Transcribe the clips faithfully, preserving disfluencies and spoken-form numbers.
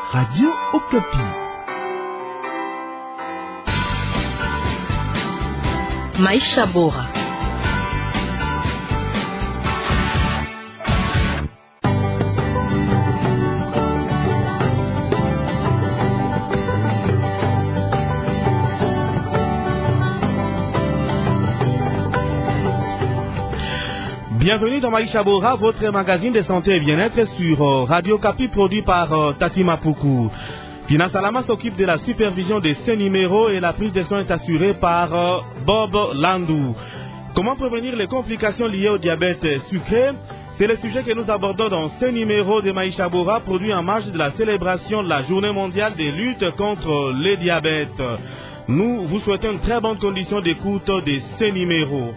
Radio Okapi. Maisha Bora. Bienvenue dans Maisha Bora, votre magazine de santé et bien-être sur euh, Radio Okapi, produit par euh, Tati Mapuku. Tina Salama s'occupe de la supervision de ces numéros et la prise de soins est assurée par euh, Bob Landou. Comment prévenir les complications liées au diabète sucré? C'est le sujet que nous abordons dans ce numéro de Maisha Bora, produit en marge de la célébration de la Journée mondiale de lutte contre le diabète. Nous vous souhaitons une très bonne condition d'écoute de ces numéros.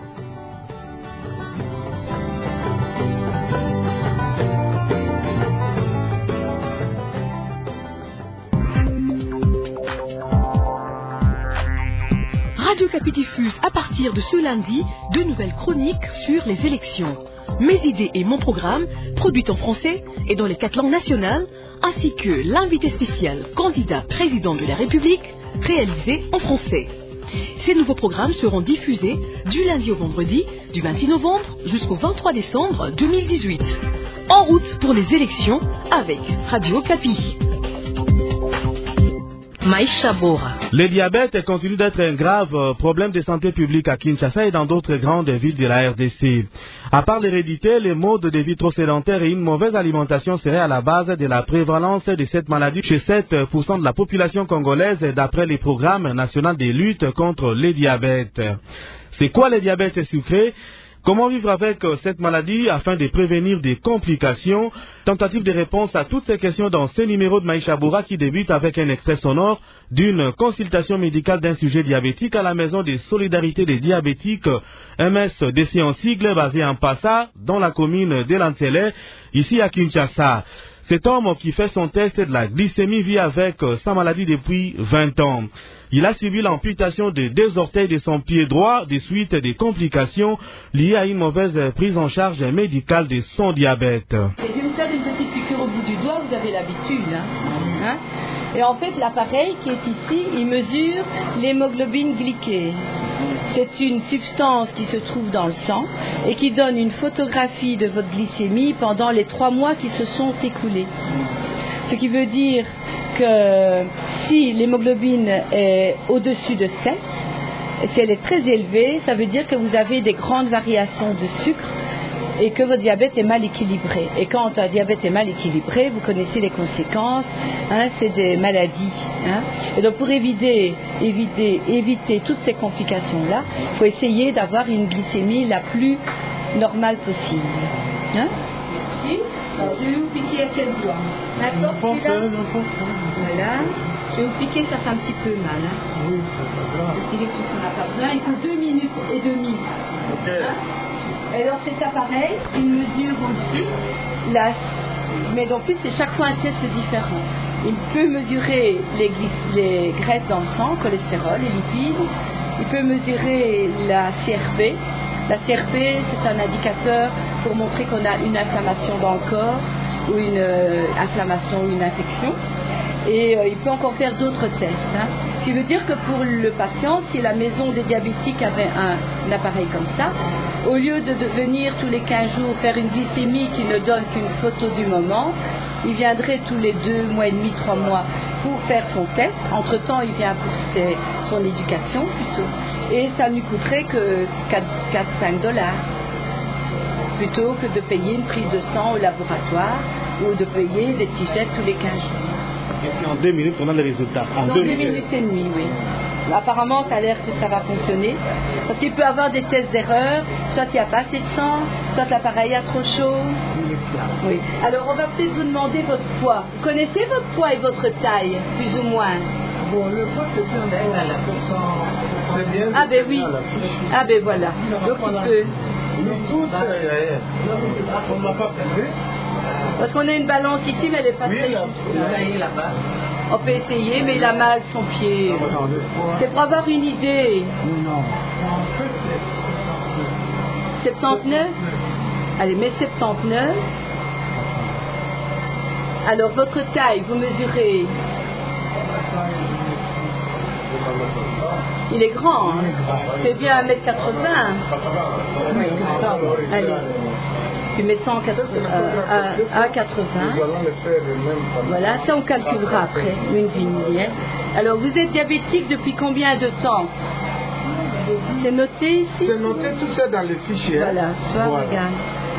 Radio Okapi diffuse à partir de ce lundi de nouvelles chroniques sur les élections. Mes idées et mon programme, produites en français et dans les quatre langues nationales, ainsi que l'invité spécial candidat président de la République, réalisé en français. Ces nouveaux programmes seront diffusés du lundi au vendredi, du vingt-six novembre jusqu'au vingt-trois décembre deux mille dix-huit. En route pour les élections avec Radio Okapi. Maisha Bora. Le diabète continue d'être un grave problème de santé publique à Kinshasa et dans d'autres grandes villes de la R D C. À part l'hérédité, les modes de vie trop sédentaires et une mauvaise alimentation seraient à la base de la prévalence de cette maladie chez sept pour cent de la population congolaise d'après les programmes nationaux de lutte contre le diabète. C'est quoi le diabète sucré? Comment vivre avec cette maladie afin de prévenir des complications? Tentative de réponse à toutes ces questions dans ce numéro de Maisha Bora qui débute avec un extrait sonore d'une consultation médicale d'un sujet diabétique à la Maison de Solidarité des Diabétiques, M S D C en sigle, basée en Passa, dans la commune de Lantelé, ici à Kinshasa. Cet homme qui fait son test de la glycémie vit avec sa maladie depuis vingt ans. Il a subi l'amputation de deux orteils de son pied droit des suites des complications liées à une mauvaise prise en charge médicale de son diabète. Et je vais vous faire une petite piqûre au bout du doigt, vous avez l'habitude. Hein hein Et en fait, l'appareil qui est ici, il mesure l'hémoglobine glyquée. C'est une substance qui se trouve dans le sang et qui donne une photographie de votre glycémie pendant les trois mois qui se sont écoulés. Ce qui veut dire que si l'hémoglobine est au-dessus de sept, si elle est très élevée, ça veut dire que vous avez des grandes variations de sucre et que votre diabète est mal équilibré. Et quand un diabète est mal équilibré, vous connaissez les conséquences, hein, c'est des maladies. Hein. Et donc pour éviter, éviter, éviter toutes ces complications-là, il faut essayer d'avoir une glycémie la plus normale possible. Hein. Merci. Alors, je vais vous piquer à quel doigt? N'importe là. Voilà. Je vais vous piquer, ça fait un petit peu mal. Hein. Oui, c'est pas grave. Parce qu'il est tout qu'on n'a pas besoin. Il faut deux minutes et demie. Ok. Hein. Alors cet appareil, il mesure aussi la... Mais en plus, c'est chaque fois un test différent. Il peut mesurer les, gly- les graisses dans le sang, cholestérol, les lipides. Il peut mesurer la C R P. La C R P, c'est un indicateur pour montrer qu'on a une inflammation dans le corps ou une euh, inflammation ou une infection. Et euh, il peut encore faire d'autres tests. Hein. Ce qui veut dire que pour le patient, si la maison des diabétiques avait un, un appareil comme ça, au lieu de, de venir tous les quinze jours faire une glycémie qui ne donne qu'une photo du moment, il viendrait tous les deux mois et demi, trois mois pour faire son test. Entre-temps, il vient pour ses, son éducation plutôt. Et ça ne lui coûterait que quatre à cinq dollars. Plutôt que de payer une prise de sang au laboratoire ou de payer des t-shirts tous les quinze jours. Et c'est en deux minutes qu'on a les résultats. En Dans deux deux minutes. minutes et demie, oui. Apparemment, ça a l'air que ça va fonctionner. Parce qu'il peut y avoir des tests d'erreur, soit il n'y a pas assez de sang, soit l'appareil a trop chaud. Oui. Alors, on va peut-être vous demander votre poids. Vous connaissez votre poids et votre taille, plus ou moins? Bon, le poids, c'est bien à la pourcent. C'est bien. Ah ben oui. Ah ben voilà. Donc il peut. Le pouce, on ne l'a pas prouvé. Parce qu'on a une balance ici, mais elle n'est pas Oui, très là, juste. là-bas. On peut essayer, mais il a mal son pied. C'est pour avoir une idée. Non. soixante-dix-neuf. Allez, mets soixante-dix-neuf. Alors, votre taille, vous mesurez... Il est grand, hein. Il fait bien un mètre quatre-vingts. Oui. Allez. Tu mets cent quatre-vingts, à quatre-vingts. Voilà, ça on calculera après, une vignière. Alors, vous êtes diabétique depuis combien de temps? C'est noté ici? C'est noté tout ça dans les fichiers. Voilà, soit voilà. Regarde.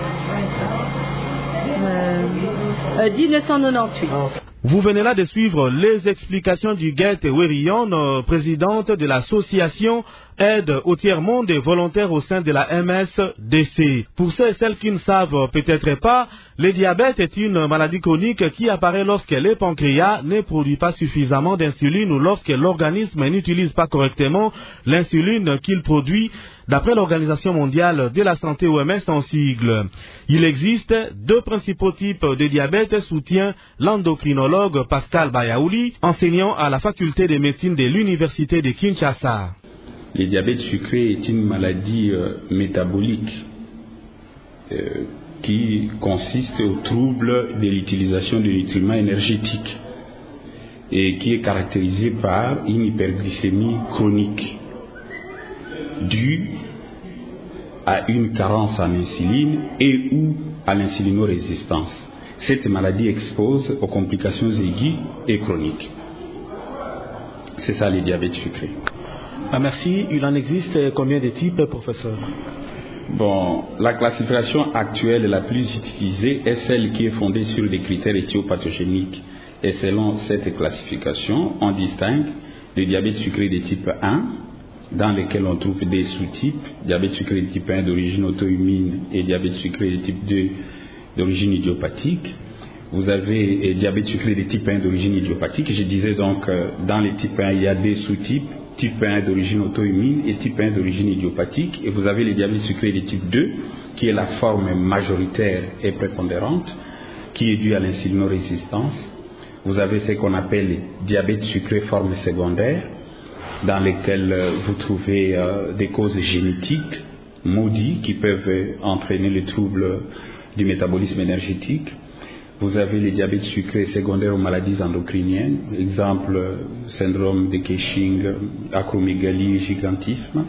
Euh, euh, mille neuf cent quatre-vingt-dix-huit. Vous venez là de suivre les explications d'Huguette Werion, présidente de l'association Aide au tiers-monde et volontaire au sein de la M S D C. Pour ceux et celles qui ne savent peut-être pas, le diabète est une maladie chronique qui apparaît lorsque le pancréas ne produit pas suffisamment d'insuline ou lorsque l'organisme n'utilise pas correctement l'insuline qu'il produit, d'après l'Organisation mondiale de la santé O M S en sigle. Il existe deux principaux types de diabète, soutient l'endocrinologue Pascal Bayaouli, enseignant à la faculté de médecine de l'université de Kinshasa. Le diabète sucré est une maladie euh, métabolique euh, qui consiste au trouble de l'utilisation de nutriments énergétiques et qui est caractérisée par une hyperglycémie chronique due à une carence en insuline et ou à l'insulinorésistance. Cette maladie expose aux complications aiguës et chroniques. C'est ça le diabète sucré. Ah, merci. Il en existe combien de types, professeur? Bon, la classification actuelle la plus utilisée est celle qui est fondée sur des critères éthiopathogéniques. Et selon cette classification, on distingue le diabète sucré de type un, dans lequel on trouve des sous-types, diabète sucré de type un d'origine auto-immune et diabète sucré de type deux d'origine idiopathique. Vous avez le diabète sucré de type un d'origine idiopathique. Je disais donc, dans les types un, il y a des sous-types, type un d'origine auto-immune et type un d'origine idiopathique. Et vous avez le diabète sucré de type deux, qui est la forme majoritaire et prépondérante, qui est due à l'insulinorésistance. Vous avez ce qu'on appelle le diabète sucré forme secondaire, dans lesquels vous trouvez euh, des causes génétiques maudites qui peuvent entraîner le trouble du métabolisme énergétique. Vous avez les diabètes sucrés secondaires aux maladies endocriniennes, exemple syndrome de Cushing, acromégalie, gigantisme.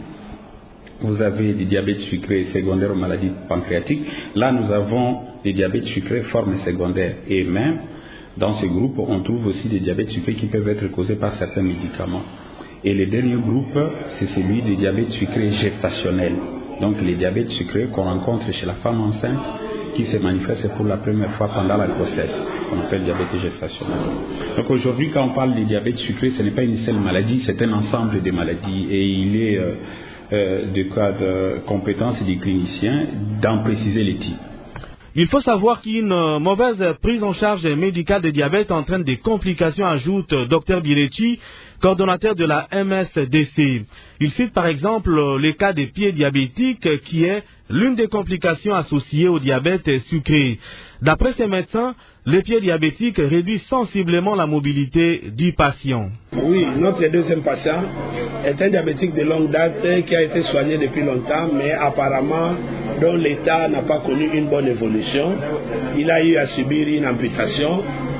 Vous avez des diabètes sucrés secondaires aux maladies pancréatiques. Là, nous avons des diabètes sucrés forme secondaire. Et même, dans ce groupe, on trouve aussi des diabètes sucrés qui peuvent être causés par certains médicaments. Et le dernier groupe, c'est celui des diabètes sucrés gestationnels. Donc, les diabètes sucrés qu'on rencontre chez la femme enceinte, qui se manifeste pour la première fois pendant la grossesse, qu'on appelle diabète gestationnel. Donc aujourd'hui, quand on parle de diabète sucré, ce n'est pas une seule maladie, c'est un ensemble de maladies. Et il est euh, euh, de cas de compétence des cliniciens d'en préciser les types. Il faut savoir qu'une mauvaise prise en charge médicale de diabète entraîne des complications, ajoute Dr Bilechi, coordonnateur de la M S D C. Il cite par exemple le cas des pieds diabétiques qui est l'une des complications associées au diabète sucré. D'après ces médecins, les pieds diabétiques réduisent sensiblement la mobilité du patient. Oui, notre deuxième patient est un diabétique de longue date qui a été soigné depuis longtemps, mais apparemment dont l'état n'a pas connu une bonne évolution. Il a eu à subir une amputation.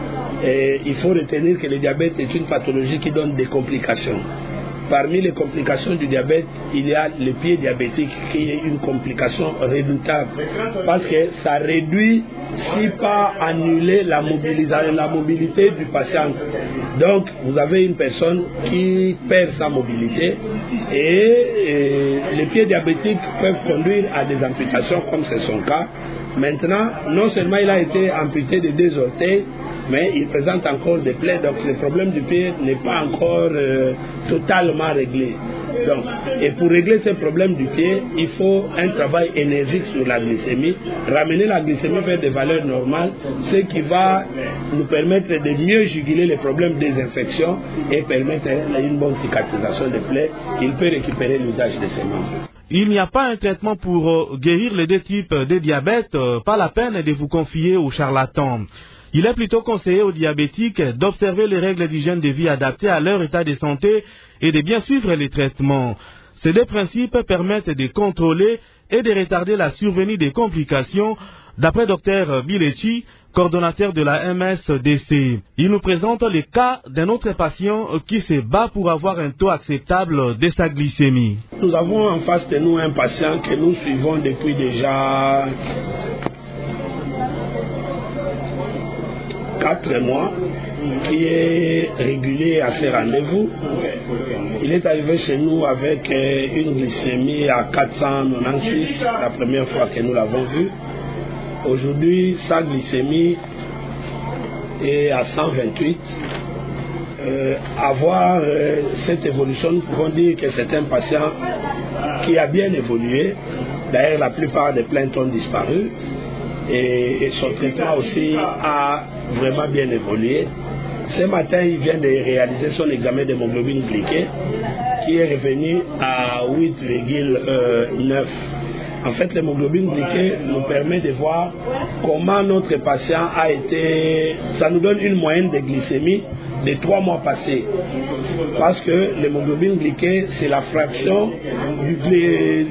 Et il faut retenir que le diabète est une pathologie qui donne des complications. Parmi les complications du diabète, il y a le pied diabétique qui est une complication redoutable parce que ça réduit, si pas annuler la mobilisation, la mobilité du patient. Donc, vous avez une personne qui perd sa mobilité et, et les pieds diabétiques peuvent conduire à des amputations comme c'est son cas. Maintenant, non seulement il a été amputé de deux orteils, mais il présente encore des plaies, donc le problème du pied n'est pas encore euh, totalement réglé. Donc, et pour régler ce problème du pied, il faut un travail énergique sur la glycémie, ramener la glycémie vers des valeurs normales, ce qui va nous permettre de mieux juguler les problèmes des infections et permettre une bonne cicatrisation des plaies. Il peut récupérer l'usage de ses membres. Il n'y a pas un traitement pour guérir les deux types de diabète, pas la peine de vous confier aux charlatans. Il est plutôt conseillé aux diabétiques d'observer les règles d'hygiène de vie adaptées à leur état de santé et de bien suivre les traitements. Ces deux principes permettent de contrôler et de retarder la survenue des complications, D'après Dr Bilechi, coordonnateur de la M S D C, il nous présente le cas d'un autre patient qui se bat pour avoir un taux acceptable de sa glycémie. Nous avons en face de nous un patient que nous suivons depuis déjà quatre mois, qui est régulier à ses rendez-vous. Il est arrivé chez nous avec une glycémie à quatre cent quatre-vingt-seize la première fois que nous l'avons vu. Aujourd'hui, sa glycémie est à cent vingt-huit. Euh, avoir euh, cette évolution, nous pouvons dire que c'est un patient qui a bien évolué. D'ailleurs, la plupart des plaintes ont disparu. Et, et son traitement aussi a vraiment bien évolué. Ce matin, il vient de réaliser son examen d'hémoglobine glyquée qui est revenu à huit virgule neuf. En fait, l'hémoglobine glyquée nous permet de voir comment notre patient a été... Ça nous donne une moyenne de glycémie des trois mois passés. Parce que l'hémoglobine glyquée, c'est la fraction du gly...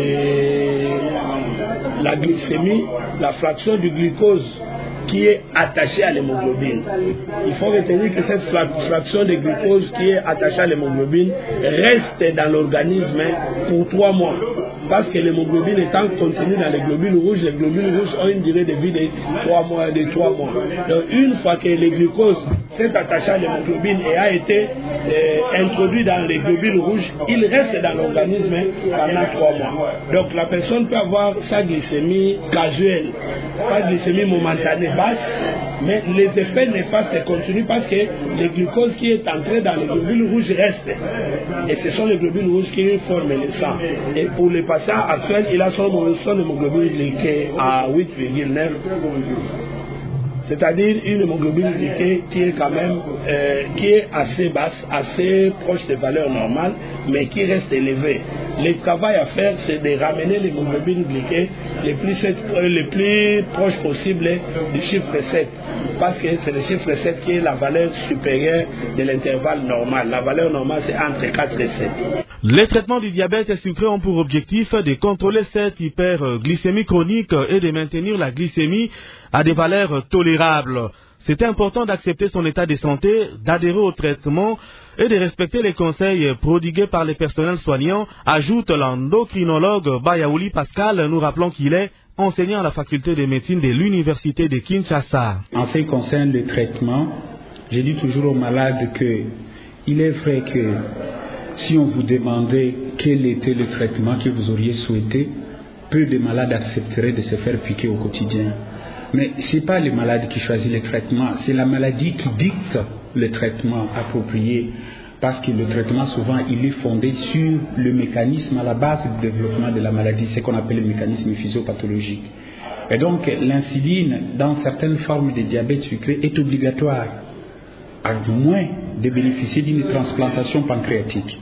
de la glycémie, la fraction du glucose qui est attachée à l'hémoglobine. Il faut retenir que cette fraction de glucose qui est attachée à l'hémoglobine reste dans l'organisme pour trois mois. Parce que l'hémoglobine étant contenue dans les globules rouges, les globules rouges ont une durée de vie de trois mois. De trois mois. Donc une fois que le glucose s'est attaché à l'hémoglobine et a été euh, introduit dans les globules rouges, il reste dans l'organisme pendant trois mois. Donc la personne peut avoir sa glycémie casuelle, sa glycémie momentanée basse, mais les effets néfastes continuent parce que le glucose qui est entré dans les globules rouges reste. Et ce sont les globules rouges qui forment le sang. Et pour les patients actuels, il a son, son hémoglobine glyquée à huit virgule neuf. C'est-à-dire une hémoglobine glyquée qui est quand même euh, qui est assez basse, assez proche des valeurs normales, mais qui reste élevée. Le travail à faire, c'est de ramener l'hémoglobine glyquée le plus, euh, le plus proche possible du chiffre sept. Parce que c'est le chiffre sept qui est la valeur supérieure de l'intervalle normal. La valeur normale, c'est entre quatre et sept. Les traitements du diabète sucré ont pour objectif de contrôler cette hyperglycémie chronique et de maintenir la glycémie à des valeurs tolérables. C'est important d'accepter son état de santé, d'adhérer au traitement et de respecter les conseils prodigués par les personnels soignants, ajoute l'endocrinologue Bayaouli Pascal. Nous rappelons qu'il est enseignant à la faculté de médecine de l'université de Kinshasa. En ce qui concerne le traitement, j'ai dit toujours aux malades que il est vrai que si on vous demandait quel était le traitement que vous auriez souhaité, peu de malades accepteraient de se faire piquer au quotidien. Mais ce n'est pas les malades qui choisissent le traitement, c'est la maladie qui dicte le traitement approprié. Parce que le traitement, souvent, il est fondé sur le mécanisme à la base du développement de la maladie, ce qu'on appelle le mécanisme physiopathologique. Et donc, l'insuline, dans certaines formes de diabète sucré, est obligatoire, à moins de bénéficier d'une transplantation pancréatique.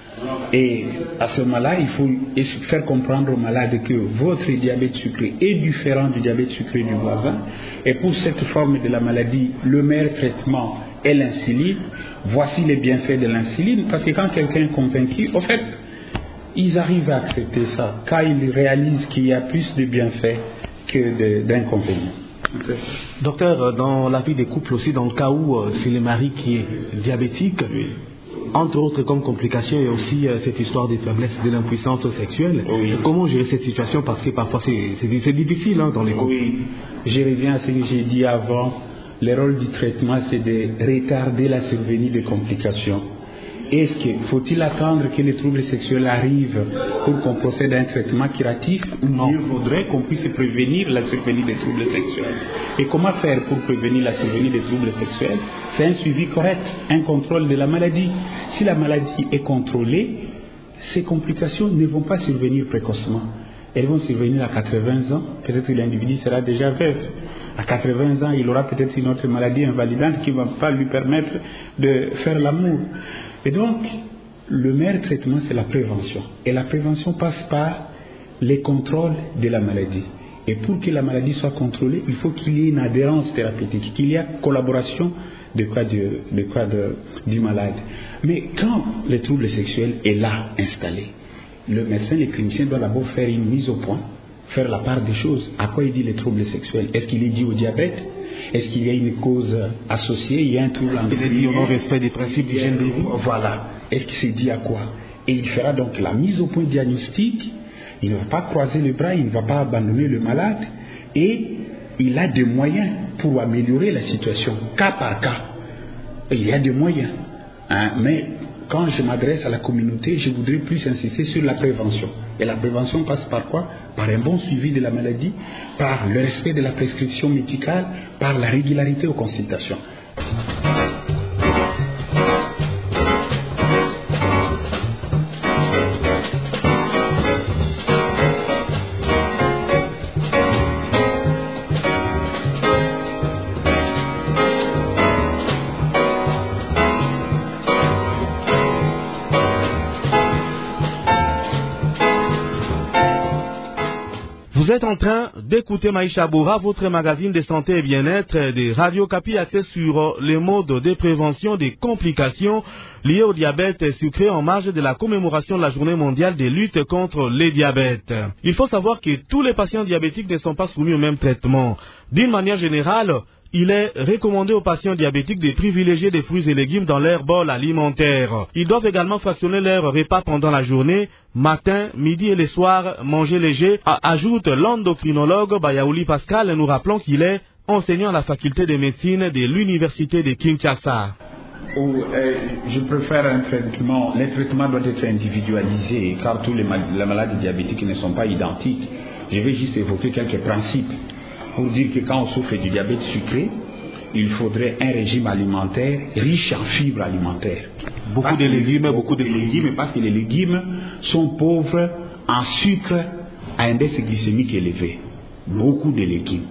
Et à ce moment-là, il faut faire comprendre aux malades que votre diabète sucré est différent du diabète sucré du voisin. Et pour cette forme de la maladie, le meilleur traitement est l'insuline. Voici les bienfaits de l'insuline. Parce que quand quelqu'un est convaincu, au fait, ils arrivent à accepter ça. Quand ils réalisent qu'il y a plus de bienfaits que d'inconvénients. Okay. Docteur, dans la vie des couples aussi, dans le cas où euh, c'est le mari qui est diabétique, oui. Entre autres comme complication, il y a aussi euh, cette histoire de faiblesse, de l'impuissance sexuelle. Oui. Comment gérer cette situation? Parce que parfois c'est difficile hein, dans les couples. Oui, je reviens à ce que j'ai dit avant. Le rôle du traitement, c'est de retarder la survenue des complications. Est-ce qu'il faut-il attendre que les troubles sexuels arrivent pour qu'on procède à un traitement curatif, ou mieux vaudrait qu'on puisse prévenir la survenue des troubles sexuels? Et comment faire pour prévenir la survenue des troubles sexuels? C'est un suivi correct, un contrôle de la maladie. Si la maladie est contrôlée, ces complications ne vont pas survenir précocement. Elles vont survenir à quatre-vingts ans, peut-être que l'individu sera déjà veuf. À quatre-vingts ans, il aura peut-être une autre maladie invalidante qui ne va pas lui permettre de faire l'amour. Et donc, le meilleur traitement, c'est la prévention. Et la prévention passe par les contrôles de la maladie. Et pour que la maladie soit contrôlée, il faut qu'il y ait une adhérence thérapeutique, qu'il y ait collaboration de quoi de, de quoi de, du malade. Mais quand le trouble sexuel est là, installé, le médecin, le clinicien doit d'abord faire une mise au point, faire la part des choses. À quoi il dit les troubles sexuels? Est-ce qu'il est dit au diabète? Est-ce qu'il y a une cause associée? Il y a un trouble endocrinien? Il est dit au non-respect des principes d'hygiène de vie. Voilà. Est-ce qu'il s'est dit à quoi? Et il fera donc la mise au point diagnostique. Il ne va pas croiser les bras, il ne va pas abandonner le malade. Et il a des moyens pour améliorer la situation, cas par cas. Et il y a des moyens. Hein? Mais quand je m'adresse à la communauté, je voudrais plus insister sur la prévention. Et la prévention passe par quoi? Par un bon suivi de la maladie, par le respect de la prescription médicale, par la régularité aux consultations. Vous êtes en train d'écouter Maïcha Bora, votre magazine de santé et bien-être de Radio Kapi, axé sur les modes de prévention des complications liées au diabète sucré en marge de la commémoration de la journée mondiale de lutte contre les diabètes. Il faut savoir que tous les patients diabétiques ne sont pas soumis au même traitement. D'une manière générale, il est recommandé aux patients diabétiques de privilégier des fruits et légumes dans leur bol alimentaire. Ils doivent également fractionner leurs repas pendant la journée, matin, midi et le soir, manger léger, ajoute l'endocrinologue Bayaouli Pascal, nous rappelons qu'il est enseignant à la faculté de médecine de l'université de Kinshasa. Oh, euh, je préfère un traitement, les traitements doivent être individualisés car tous les, mal les maladies diabétiques ne sont pas identiques. Je vais juste évoquer quelques principes. Pour dire que quand on souffre du diabète sucré, il faudrait un régime alimentaire riche en fibres alimentaires. Beaucoup parce de légumes, beaucoup, beaucoup de légumes, parce que les légumes sont pauvres en sucre à index glycémique élevé. Beaucoup de légumes.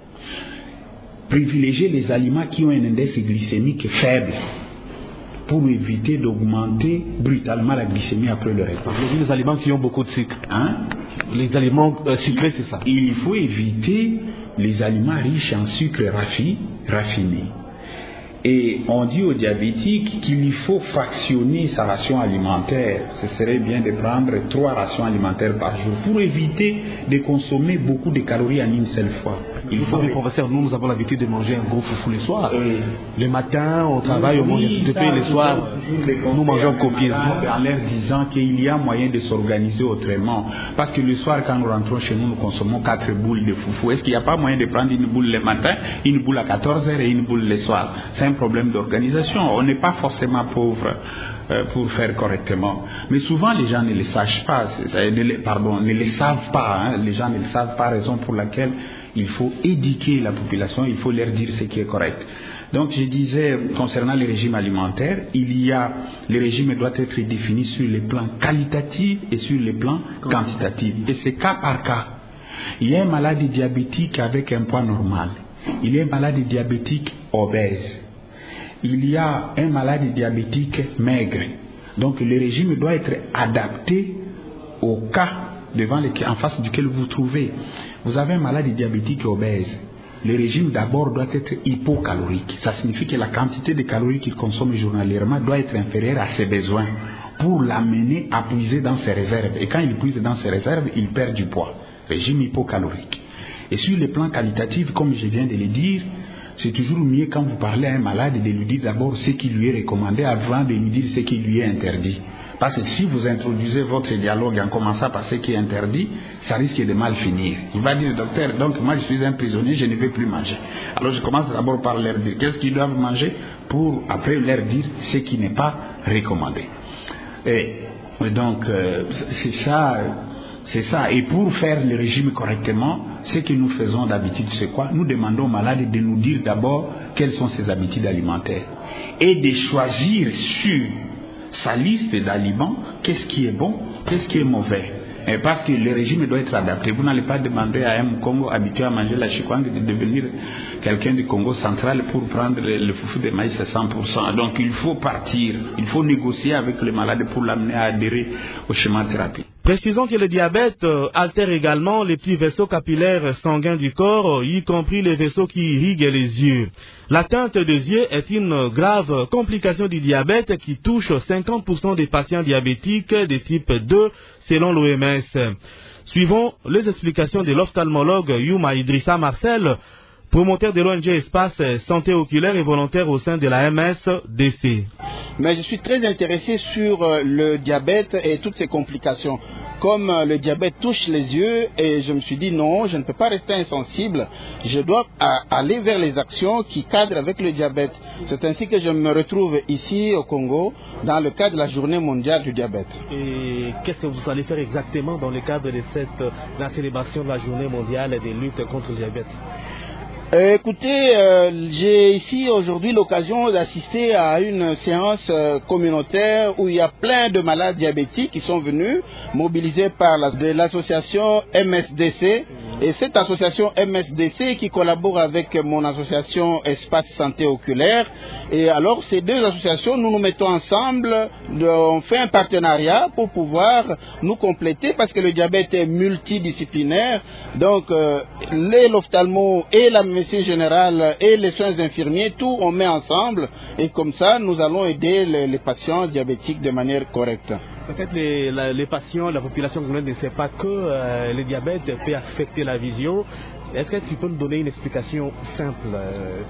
Privilégier les aliments qui ont un index glycémique faible pour éviter d'augmenter brutalement la glycémie après le repas. Les aliments qui ont beaucoup de sucre. Hein? Les aliments euh, sucrés, c'est ça. Il faut éviter les aliments riches en sucre raffi, raffiné. Et on dit aux diabétiques qu'il faut fractionner sa ration alimentaire. Ce serait bien de prendre trois rations alimentaires par jour pour éviter de consommer beaucoup de calories en une seule fois. Il faut, les professeurs, nous, nous avons l'habitude de manger un gros foufou le soir. Oui. Le matin, au travail, oui, on mange un petit peu, le soir, nous mangeons copieusement. En leur disant qu'il y a moyen de s'organiser autrement. Parce que le soir, quand nous rentrons chez nous, nous consommons quatre boules de foufou. Est-ce qu'il n'y a pas moyen de prendre une boule le matin, une boule à quatorze heures et une boule le soir? C'est un problème d'organisation. On n'est pas forcément pauvre euh, pour faire correctement. Mais souvent, les gens ne le savent pas. Ne les, pardon, ne le savent pas. Hein. Les gens ne le savent pas, raison pour laquelle il faut éduquer la population, il faut leur dire ce qui est correct. Donc, je disais, concernant les régimes alimentaires, il y a, les régimes doivent être définis sur les plans qualitatifs et sur les plans quantitatifs. Et c'est cas par cas. Il y a un malade diabétique avec un poids normal. Il y a un malade diabétique obèse. Il y a un malade diabétique maigre. Donc, le régime doit être adapté au cas devant lequel, en face duquel vous vous trouvez. Vous avez un malade diabétique obèse. Le régime d'abord doit être hypocalorique. Ça signifie que la quantité de calories qu'il consomme journalièrement doit être inférieure à ses besoins pour l'amener à puiser dans ses réserves. Et quand il puise dans ses réserves, il perd du poids. Régime hypocalorique. Et sur le plan qualitatif, comme je viens de le dire, c'est toujours mieux quand vous parlez à un malade de lui dire d'abord ce qui lui est recommandé avant de lui dire ce qui lui est interdit. Parce que si vous introduisez votre dialogue en commençant par ce qui est interdit, ça risque de mal finir. Il va dire, docteur, donc moi je suis un prisonnier, je ne vais plus manger. Alors je commence d'abord par leur dire qu'est-ce qu'ils doivent manger pour après leur dire ce qui n'est pas recommandé. Et donc euh, c'est ça, c'est ça. Et pour faire le régime correctement, ce que nous faisons d'habitude, c'est quoi? Nous demandons au malade de nous dire d'abord quelles sont ses habitudes alimentaires et de choisir sur sa liste d'aliments, qu'est-ce qui est bon, qu'est-ce qui est mauvais. Et parce que le régime doit être adapté. Vous n'allez pas demander à un Congo habitué à manger la chikwang de devenir quelqu'un du Congo central pour prendre le, le foufou de maïs à cent pour cent. Donc il faut partir, il faut négocier avec le malade pour l'amener à adhérer au schéma thérapie. Précisons que le diabète euh, altère également les petits vaisseaux capillaires sanguins du corps, euh, y compris les vaisseaux qui irriguent les yeux. L'atteinte des yeux est une grave complication du diabète qui touche cinquante pour cent des patients diabétiques de type deux selon l'O M S. Suivons les explications de l'ophtalmologue Yuma Idrissa Marcel, promoteur de l'O N G Espace Santé Oculaire et volontaire au sein de la M S D C. Mais je suis très intéressé sur le diabète et toutes ses complications. Comme le diabète touche les yeux, et je me suis dit non, je ne peux pas rester insensible, je dois aller vers les actions qui cadrent avec le diabète. C'est ainsi que je me retrouve ici au Congo dans le cadre de la journée mondiale du diabète. Et qu'est-ce que vous allez faire exactement dans le cadre de cette la célébration de la journée mondiale de lutte contre le diabète? Euh, écoutez, euh, j'ai ici aujourd'hui l'occasion d'assister à une séance euh, communautaire où il y a plein de malades diabétiques qui sont venus, mobilisés par la, de l'association M S D C. Et cette association M S D C qui collabore avec mon association Espace Santé Oculaire. Et alors ces deux associations, nous nous mettons ensemble, de, on fait un partenariat pour pouvoir nous compléter parce que le diabète est multidisciplinaire. Donc euh, l'ophtalmo et la médecine générale et les soins infirmiers, tout on met ensemble et comme ça nous allons aider les, les patients diabétiques de manière correcte. Peut-être les, la, les patients, la population ne sait pas que euh, le diabète peut affecter la vision. Est-ce que tu peux nous donner une explication simple? euh...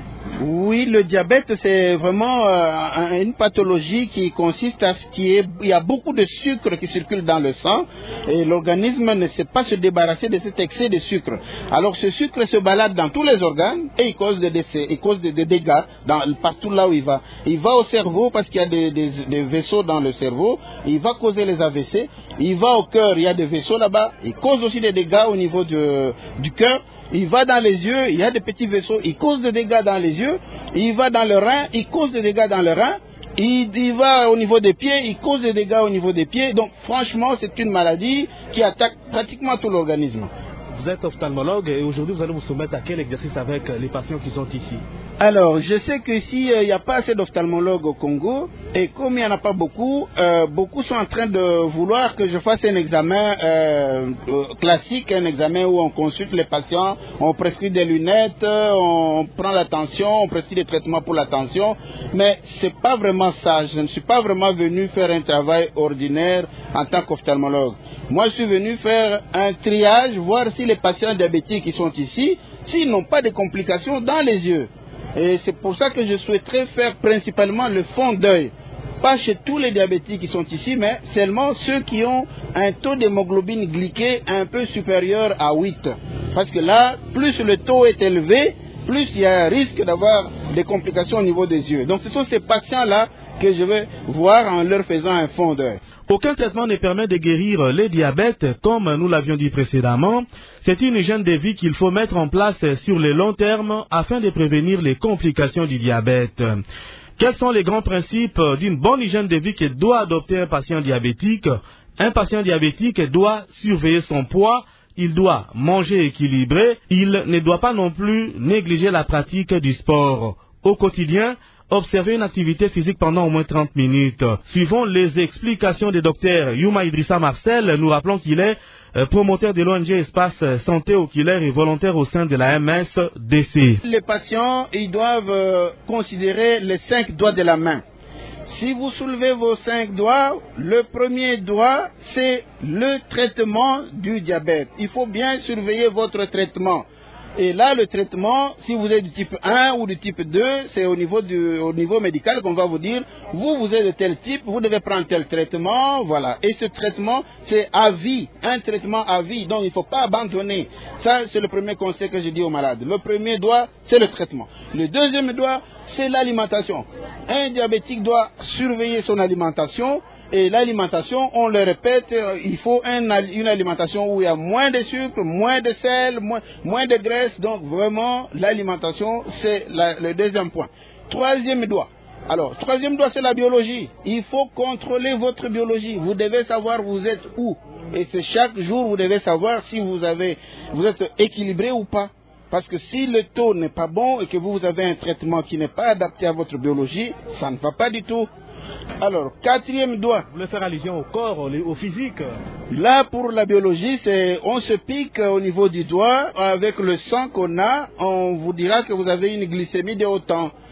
Oui, le diabète, c'est vraiment euh, une pathologie qui consiste à ce qu'il y, ait, il y a beaucoup de sucre qui circule dans le sang et l'organisme ne sait pas se débarrasser de cet excès de sucre. Alors ce sucre se balade dans tous les organes et il cause des décès, il cause des, des dégâts dans, partout là où il va. Il va au cerveau parce qu'il y a des, des, des vaisseaux dans le cerveau, il va causer les A V C, il va au cœur, il y a des vaisseaux là-bas, il cause aussi des dégâts au niveau de, du cœur. Il va dans les yeux, il y a des petits vaisseaux, il cause des dégâts dans les yeux. Il va dans le rein, il cause des dégâts dans le rein. Il, il va au niveau des pieds, il cause des dégâts au niveau des pieds. Donc franchement, c'est une maladie qui attaque pratiquement tout l'organisme. Vous êtes ophtalmologue et aujourd'hui vous allez vous soumettre à quel exercice avec les patients qui sont ici? Alors, je sais qu'ici, il n'y a pas assez d'ophtalmologues au Congo et comme il n'y en a pas beaucoup, euh, beaucoup sont en train de vouloir que je fasse un examen euh, classique, un examen où on consulte les patients, on prescrit des lunettes, on prend la tension, on prescrit des traitements pour la tension, mais ce n'est pas vraiment ça. Je ne suis pas vraiment venu faire un travail ordinaire en tant qu'ophtalmologue. Moi, je suis venu faire un triage, voir si les patients diabétiques qui sont ici, s'ils n'ont pas de complications dans les yeux. Et c'est pour ça que je souhaiterais faire principalement le fond d'œil. Pas chez tous les diabétiques qui sont ici, mais seulement ceux qui ont un taux d'hémoglobine glyquée un peu supérieur à huit. Parce que là, plus le taux est élevé, plus il y a un risque d'avoir des complications au niveau des yeux. Donc ce sont ces patients-là que je vais voir en leur faisant un fond d'œil. Aucun traitement ne permet de guérir les diabètes, comme nous l'avions dit précédemment. C'est une hygiène de vie qu'il faut mettre en place sur le long terme afin de prévenir les complications du diabète. Quels sont les grands principes d'une bonne hygiène de vie que doit adopter un patient diabétique? Un patient diabétique doit surveiller son poids, il doit manger équilibré, il ne doit pas non plus négliger la pratique du sport. Au quotidien, observer une activité physique pendant au moins trente minutes. Suivons les explications du docteur Yuma Idrissa Marcel. Nous rappelons qu'il est euh, promoteur de l'O N G Espace Santé Oculaire et volontaire au sein de la M S D C. Les patients, ils doivent euh, considérer les cinq doigts de la main. Si vous soulevez vos cinq doigts, le premier doigt, c'est le traitement du diabète. Il faut bien surveiller votre traitement. Et là, le traitement, si vous êtes du type un ou du type deux, c'est au niveau du, au niveau médical qu'on va vous dire, vous, vous êtes de tel type, vous devez prendre tel traitement, voilà. Et ce traitement, c'est à vie, un traitement à vie, donc il ne faut pas abandonner. Ça, c'est le premier conseil que je dis aux malades. Le premier doigt, c'est le traitement. Le deuxième doigt, c'est l'alimentation. Un diabétique doit surveiller son alimentation. Et l'alimentation, on le répète, il faut un, une alimentation où il y a moins de sucre, moins de sel, moins, moins de graisse. Donc vraiment, l'alimentation, c'est la, le deuxième point. Troisième doigt. Alors, troisième doigt, c'est la biologie. Il faut contrôler votre biologie. Vous devez savoir vous êtes où. Et c'est chaque jour, vous devez savoir si vous, avez, vous êtes équilibré ou pas. Parce que si le taux n'est pas bon et que vous, vous avez un traitement qui n'est pas adapté à votre biologie, ça ne va pas du tout. Alors, quatrième doigt. Vous voulez faire allusion au corps, au physique? Là, pour la biologie, c'est on se pique au niveau du doigt. Avec le sang qu'on a, on vous dira que vous avez une glycémie de autant.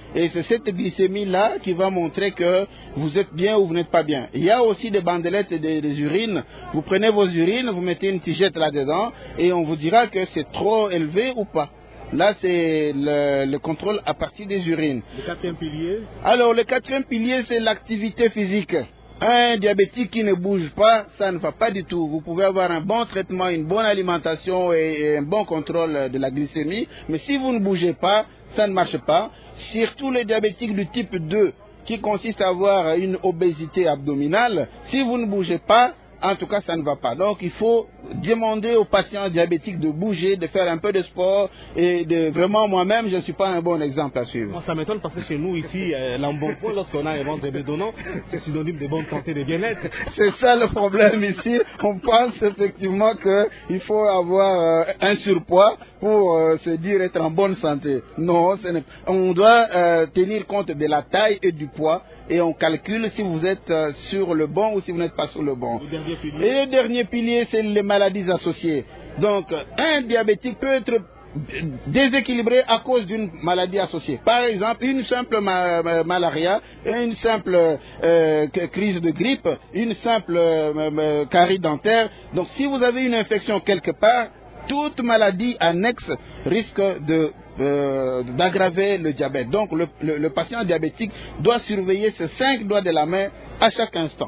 Et c'est cette glycémie-là qui va montrer que vous êtes bien ou vous n'êtes pas bien. Il y a aussi des bandelettes et des, des urines. Vous prenez vos urines, vous mettez une tigette là-dedans et on vous dira que c'est trop élevé ou pas. Là, c'est le, le contrôle à partir des urines. Le quatrième pilier? Alors, le quatrième pilier, c'est l'activité physique. Un diabétique qui ne bouge pas, ça ne va pas du tout. Vous pouvez avoir un bon traitement, une bonne alimentation et, et un bon contrôle de la glycémie. Mais si vous ne bougez pas, ça ne marche pas. Surtout les diabétiques du type deux, qui consiste à avoir une obésité abdominale. Si vous ne bougez pas, en tout cas, ça ne va pas. Donc, il faut demander aux patients diabétiques de bouger, de faire un peu de sport. Et de vraiment, moi-même, je ne suis pas un bon exemple à suivre. Moi, ça m'étonne parce que chez nous, ici, euh, l'embonpoint, lorsqu'on a un ventre bedonnant, c'est synonyme de bonne santé et de bien-être. C'est ça le problème ici. On pense effectivement qu'il faut avoir euh, un surpoids pour euh, se dire être en bonne santé. Non, ce n'est... on doit euh, tenir compte de la taille et du poids. Et on calcule si vous êtes euh, sur le bon ou si vous n'êtes pas sur le bon. Le et le dernier pilier, c'est les maladies associées. Donc, un diabétique peut être déséquilibré à cause d'une maladie associée. Par exemple, une simple ma malaria, une simple euh, crise de grippe, une simple euh, carie dentaire. Donc, si vous avez une infection quelque part, toute maladie annexe risque de Euh, d'aggraver le diabète. Donc le, le, le patient diabétique doit surveiller ses cinq doigts de la main à chaque instant.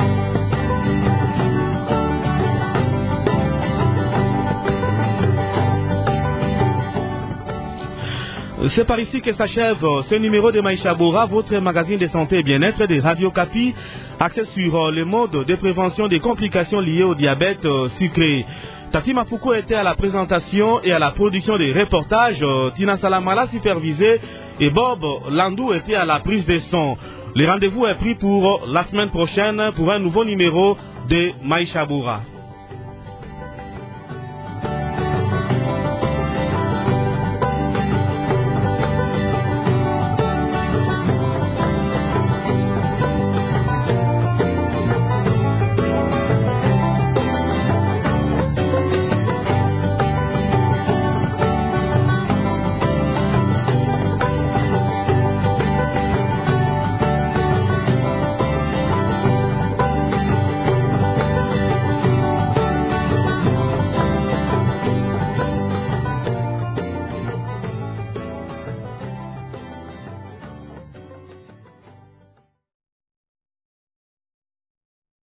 C'est par ici que s'achève ce numéro de Maïcha Bora, votre magazine de santé et bien-être de Radio Kapi, axé sur le mode de prévention des complications liées au diabète sucré. Tati Mapouko était à la présentation et à la production des reportages, Tina Salamala supervisée et Bob Landou était à la prise des sons. Le rendez-vous est pris pour la semaine prochaine pour un nouveau numéro de Maïcha Bora.